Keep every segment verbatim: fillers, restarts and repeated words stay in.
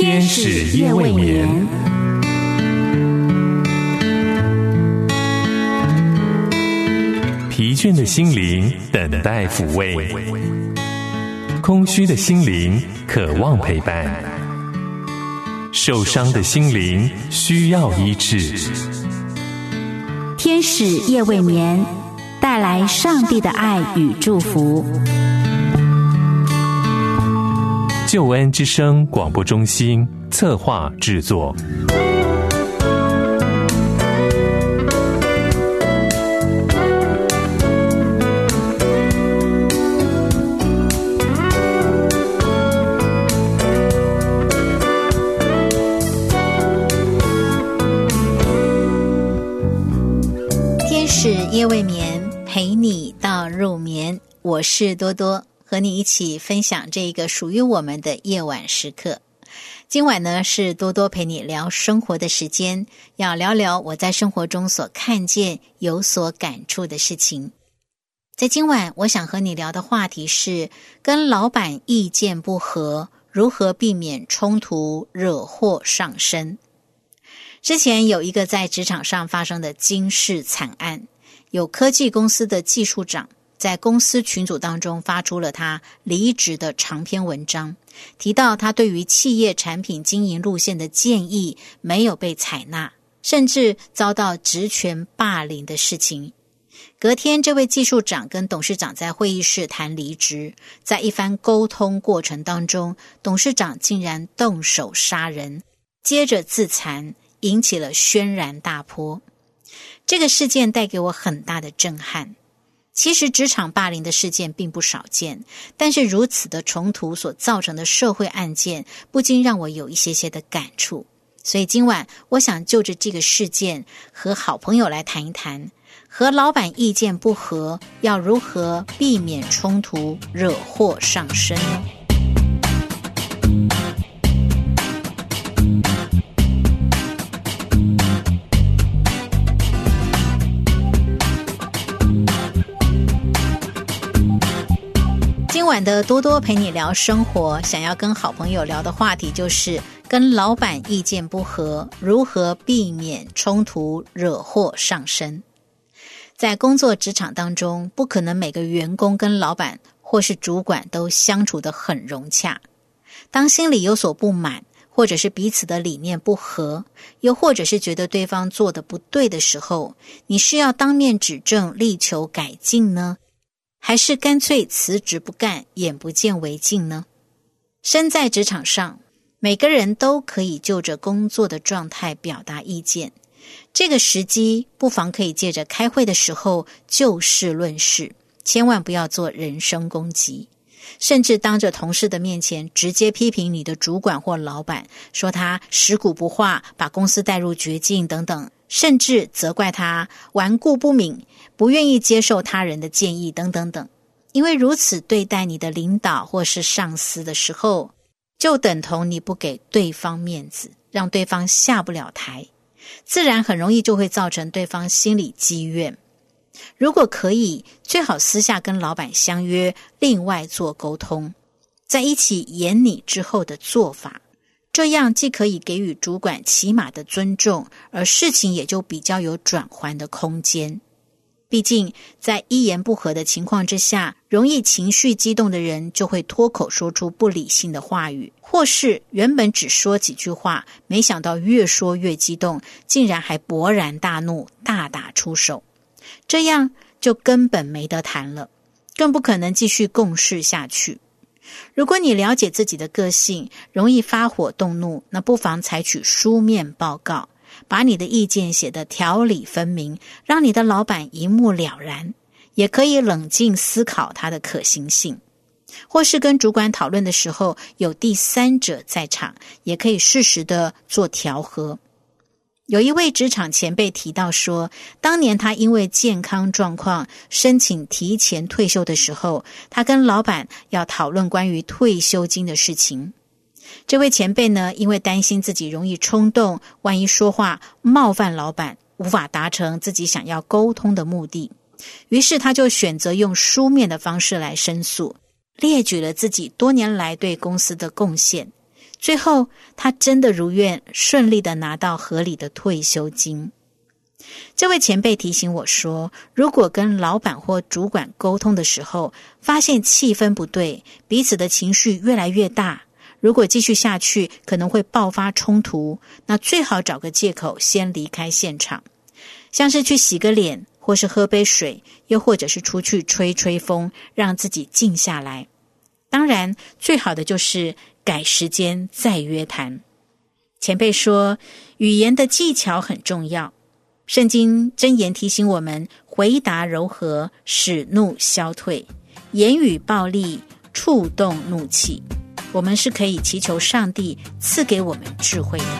天使夜未眠。疲倦的心灵等待抚慰，空虚的心灵渴望陪伴，受伤的心灵需要医治。 天使夜未眠，带来上帝的爱与祝福。 救恩之声广播中心策划制作。 天使夜未眠，陪你到入眠。我是多多，和你一起分享这个属于我们的夜晚时刻。今晚呢，是多多陪你聊生活的时间，要聊聊我在生活中所看见、有所感触的事情。在今晚，我想和你聊的话题是跟老板意见不合，如何避免冲突惹祸上身。之前有一个在职场上发生的惊世惨案，有科技公司的技术长在公司群组当中发出了他离职的长篇文章，提到他对于企业产品经营路线的建议没有被采纳，甚至遭到职权霸凌的事情。隔天，这位技术长跟董事长在会议室谈离职，在一番沟通过程当中，董事长竟然动手杀人，接着自残，引起了轩然大波。这个事件带给我很大的震撼。其实职场霸凌的事件并不少见，但是如此的冲突所造成的社会案件，不禁让我有一些些的感触。所以今晚我想就着这个事件和好朋友来谈一谈，和老板意见不合，要如何避免冲突惹祸上身呢？今晚的多多陪你聊生活，想要跟好朋友聊的话题就是跟老板意见不合，如何避免冲突惹祸上身。在工作职场当中，不可能每个员工跟老板或是主管都相处得很融洽。当心里有所不满，或者是彼此的理念不合，又或者是觉得对方做得不对的时候，你是要当面指正力求改进呢，还是干脆辞职不干，眼不见为净呢？身在职场上，每个人都可以就着工作的状态表达意见。这个时机不妨可以借着开会的时候就事论事，千万不要做人身攻击，甚至当着同事的面前直接批评你的主管或老板，说他食古不化，把公司带入绝境等等，甚至责怪他顽固不敏，不愿意接受他人的建议等等等。因为如此对待你的领导或是上司的时候，就等同你不给对方面子，让对方下不了台，自然很容易就会造成对方心里积怨。如果可以，最好私下跟老板相约，另外做沟通，在一起演你之后的做法，这样既可以给予主管起码的尊重，而事情也就比较有转圜的空间。毕竟在一言不合的情况之下，容易情绪激动的人就会脱口说出不理性的话语，或是原本只说几句话，没想到越说越激动，竟然还勃然大怒，大打出手。这样就根本没得谈了，更不可能继续共事下去。如果你了解自己的个性，容易发火动怒，那不妨采取书面报告，把你的意见写得条理分明，让你的老板一目了然，也可以冷静思考它的可行性。或是跟主管讨论的时候，有第三者在场，也可以适时的做调和。有一位职场前辈提到说，当年他因为健康状况申请提前退休的时候，他跟老板要讨论关于退休金的事情。这位前辈呢，因为担心自己容易冲动，万一说话冒犯老板，无法达成自己想要沟通的目的，于是他就选择用书面的方式来申诉，列举了自己多年来对公司的贡献， 最后他真的如愿顺利的拿到合理的退休金。这位前辈提醒我说，如果跟老板或主管沟通的时候，发现气氛不对，彼此的情绪越来越大，如果继续下去可能会爆发冲突，那最好找个借口先离开现场，像是去洗个脸，或是喝杯水，又或者是出去吹吹风，让自己静下来。当然最好的就是改时间再约谈。前辈说，语言的技巧很重要，圣经箴言提醒我们，回答柔和，使怒消退，言语暴力，触动怒气。我们是可以祈求上帝赐给我们智慧的。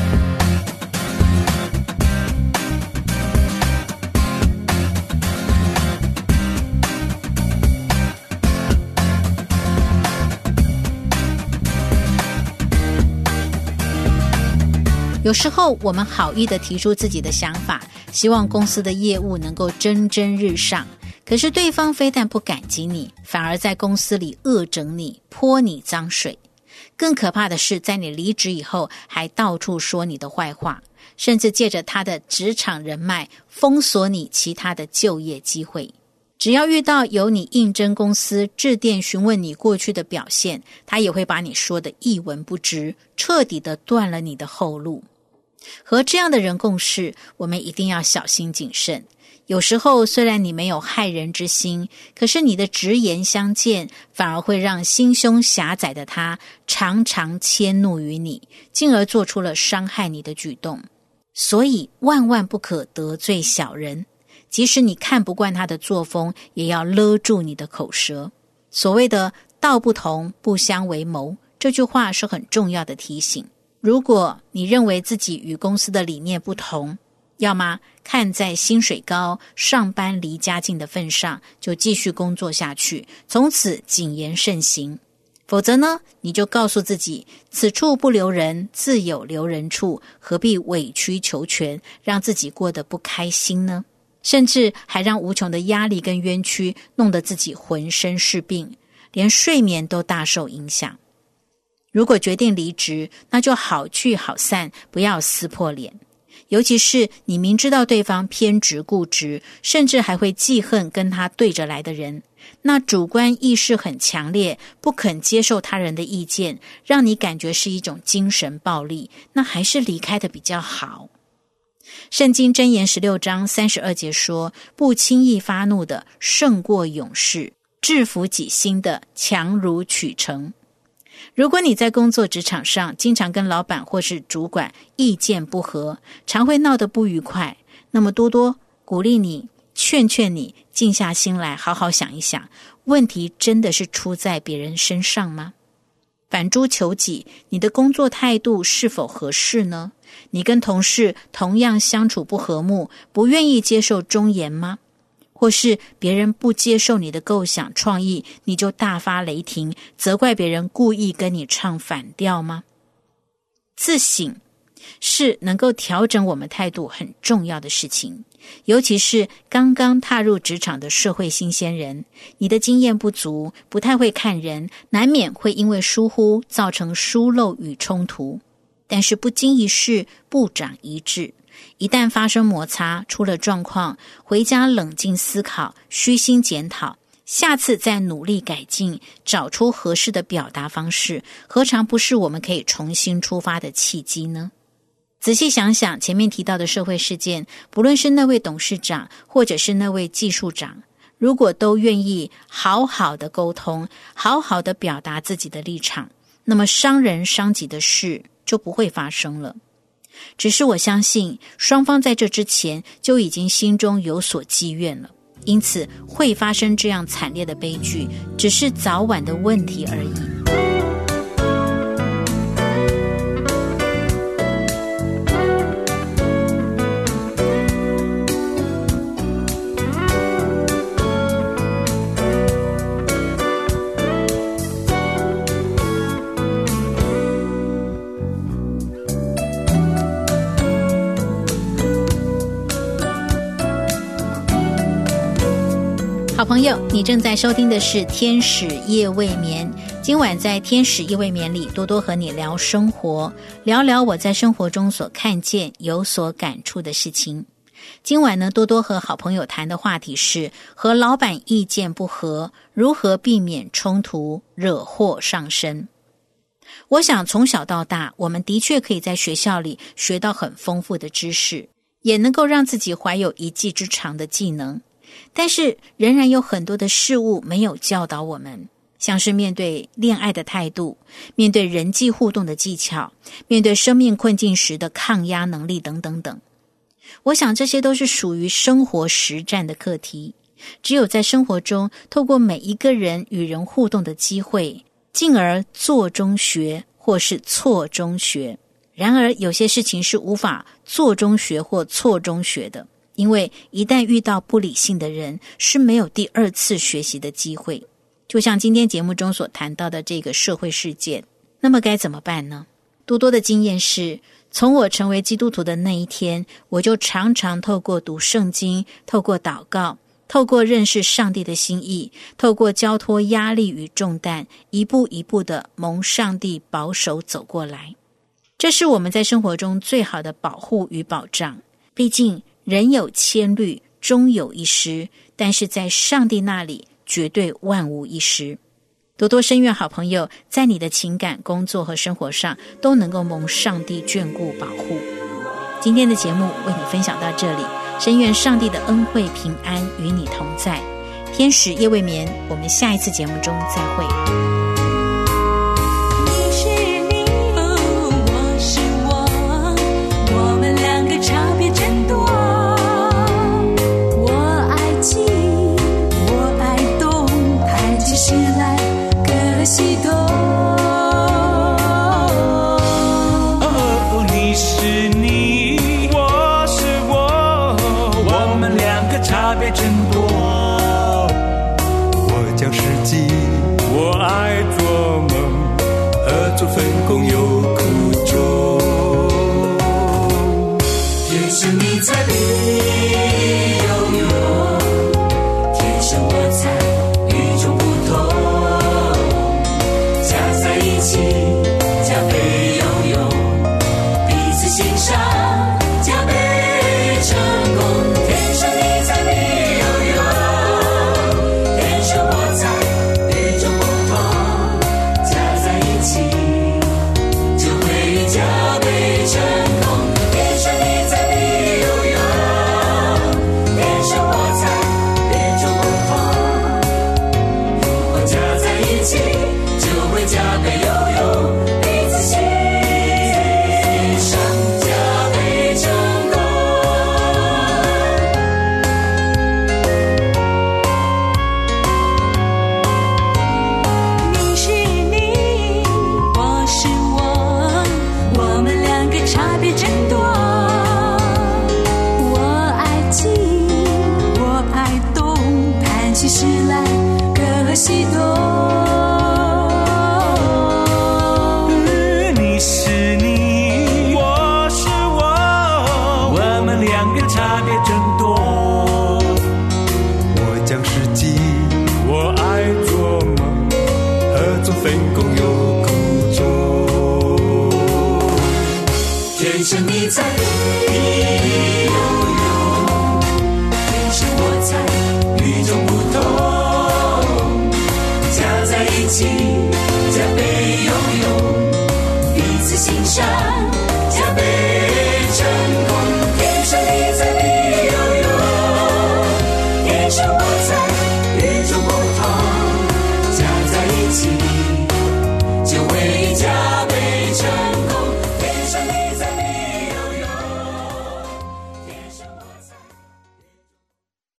有时候我们好意地提出自己的想法，希望公司的业务能够蒸蒸日上，可是对方非但不感激你，反而在公司里恶整你，泼你脏水。更可怕的是，在你离职以后还到处说你的坏话，甚至借着他的职场人脉封锁你其他的就业机会。只要遇到有你应征公司致电询问你过去的表现，他也会把你说的一文不值，彻底的断了你的后路。和这样的人共事，我们一定要小心谨慎。有时候虽然你没有害人之心，可是你的直言相见，反而会让心胸狭窄的他常常迁怒于你，进而做出了伤害你的举动。所以万万不可得罪小人，即使你看不惯他的作风，也要勒住你的口舌。所谓的道不同不相为谋，这句话是很重要的提醒。如果你认为自己与公司的理念不同，要么看在薪水高、上班离家近的份上，就继续工作下去，从此谨言慎行。否则呢，你就告诉自己，此处不留人，自有留人处，何必委曲求全，让自己过得不开心呢？甚至还让无穷的压力跟冤屈弄得自己浑身是病，连睡眠都大受影响。如果决定离职，那就好聚好散，不要撕破脸。尤其是你明知道对方偏执固执，甚至还会记恨跟他对着来的人，那主观意识很强烈，不肯接受他人的意见，让你感觉是一种精神暴力，那还是离开的比较好。圣经箴言十六章三十二节说，不轻易发怒的胜过勇士，制服己心的强如取成。如果你在工作职场上经常跟老板或是主管意见不合，常会闹得不愉快，那么多多鼓励你，劝劝你，静下心来好好想一想，问题真的是出在别人身上吗？反诸求己，你的工作态度是否合适呢？你跟同事同样相处不和睦，不愿意接受忠言吗？或是别人不接受你的构想创意，你就大发雷霆，责怪别人故意跟你唱反调吗？自省是能够调整我们态度很重要的事情，尤其是刚刚踏入职场的社会新鲜人，你的经验不足，不太会看人，难免会因为疏忽造成疏漏与冲突。但是不经一事不长一智，一旦发生摩擦，出了状况，回家冷静思考，虚心检讨，下次再努力改进，找出合适的表达方式，何尝不是我们可以重新出发的契机呢？仔细想想前面提到的社会事件，不论是那位董事长或者是那位技术长，如果都愿意好好的沟通，好好的表达自己的立场，那么伤人伤己的事就不会发生了。只是我相信双方在这之前就已经心中有所积怨了，因此会发生这样惨烈的悲剧，只是早晚的问题而已。好朋友，你正在收听的是天使夜未眠， 今晚在天使夜未眠里，多多和你聊生活，聊聊我在生活中所看见、有所感触的事情。今晚呢，多多和好朋友谈的话题是和老板意见不合，如何避免冲突，惹祸上身。我想从小到大，我们的确可以在学校里学到很丰富的知识，也能够让自己怀有一技之长的技能，但是仍然有很多的事物没有教导我们，像是面对恋爱的态度，面对人际互动的技巧，面对生命困境时的抗压能力等等等。我想这些都是属于生活实战的课题，只有在生活中透过每一个人与人互动的机会，进而做中学或是错中学。然而有些事情是无法做中学或错中学的，因为一旦遇到不理性的人，是没有第二次学习的机会。就像今天节目中所谈到的这个社会事件，那么该怎么办呢？多多的经验是，从我成为基督徒的那一天，我就常常透过读圣经，透过祷告，透过认识上帝的心意，透过交托压力与重担，一步一步的蒙上帝保守走过来。这是我们在生活中最好的保护与保障。毕竟人有千虑，终有一失，但是在上帝那里绝对万无一失。多多深愿好朋友在你的情感、工作和生活上都能够蒙上帝眷顾保护。今天的节目为你分享到这里，深愿上帝的恩惠平安与你同在。天使夜未眠，我们下一次节目中再会。 你是你，我是我，我们两个差别真多。我爱静，我爱动，盘起事来可喜多。 哦，你是你，我是我，我们两个差别真多。我讲实际，我爱做梦，合作分工有苦衷。 天生你材必有用，天生我材与众不同，加在一起加倍有用，彼此欣赏加倍成功。天生你材必有用，天生我材与众不同，加在一起就会加倍成功。天生你材必有用，天生我材与众不同，如果加在一起就会加倍有用，彼此欣赏加倍成功。你是你，我是我，我们两个差别真多。我爱静，我爱动，盘起事来可喜多。 你是你，我是我，我们两个差别真多。我讲实际，我爱做梦，合作分工有苦衷。 天生你材必有用，天生我材与众不同，加在一起